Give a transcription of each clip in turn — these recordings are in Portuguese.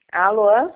Alô?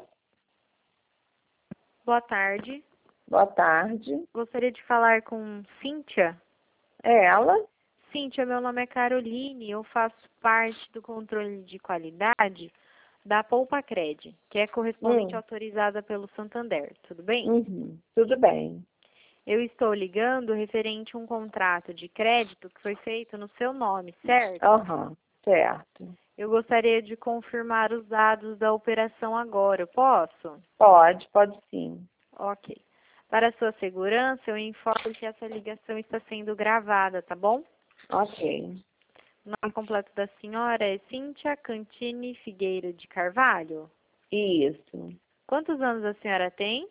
Boa tarde. Boa tarde. Gostaria de falar com Cíntia. É ela? Cíntia, meu nome é Caroline, eu faço parte do controle de qualidade da Poupacred, que é correspondente autorizada pelo Santander, tudo bem? Tudo bem. Eu estou ligando referente a um contrato de crédito que foi feito no seu nome, certo? Certo. Eu gostaria de confirmar os dados da operação agora, eu posso? Pode sim. Ok. Para sua segurança, eu informo que essa ligação está sendo gravada, tá bom? Ok. O nome completo da senhora é Cíntia Cantini Figueira de Carvalho? Isso. Quantos anos a senhora tem?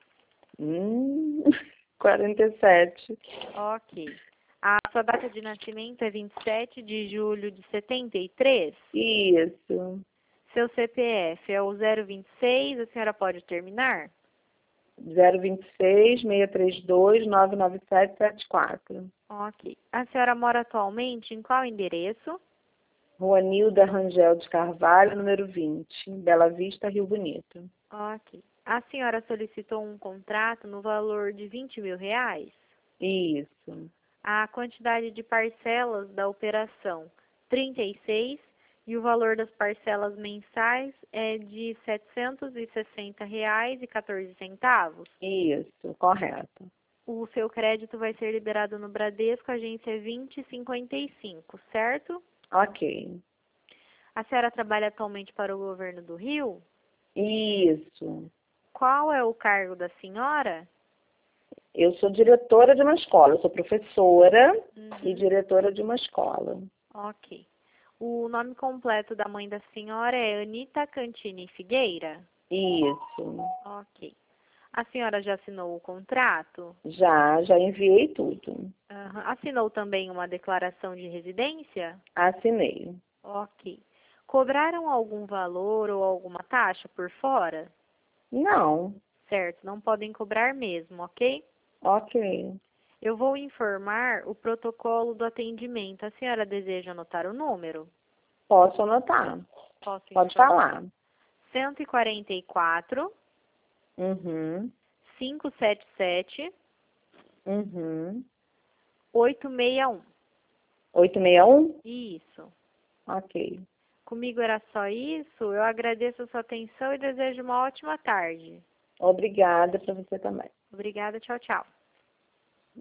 47. Ok. A sua data de nascimento é 27 de julho de 73? Isso. Seu CPF é o 026, a senhora pode terminar? 026 632 99774. Ok. A senhora mora atualmente em qual endereço? Rua Nilda Rangel de Carvalho, número 20, Bela Vista, Rio Bonito. Ok. A senhora solicitou um contrato no valor de R$ 20.000? Isso. A quantidade de parcelas da operação, 36, e o valor das parcelas mensais é de R$ 760,14. Isso, correto. O seu crédito vai ser liberado no Bradesco, agência 2055, certo? Ok. A senhora trabalha atualmente para o governo do Rio? Isso. Qual é o cargo da senhora? Eu sou diretora de uma escola, eu sou professora e diretora de uma escola. Ok. O nome completo da mãe da senhora é Anita Cantini Figueira? Isso. Ok. A senhora já assinou o contrato? Já enviei tudo. Assinou também uma declaração de residência? Assinei. Ok. Cobraram algum valor ou alguma taxa por fora? Não. Certo, não podem cobrar mesmo, ok? Ok. Eu vou informar o protocolo do atendimento. A senhora deseja anotar o número? Posso anotar. Posso Pode informar. falar. 144 Uhum. 577 Uhum. 861. 861? Isso. Ok. Comigo era só isso. Eu agradeço a sua atenção e desejo uma ótima tarde. Obrigada para você também. Obrigada, tchau, tchau.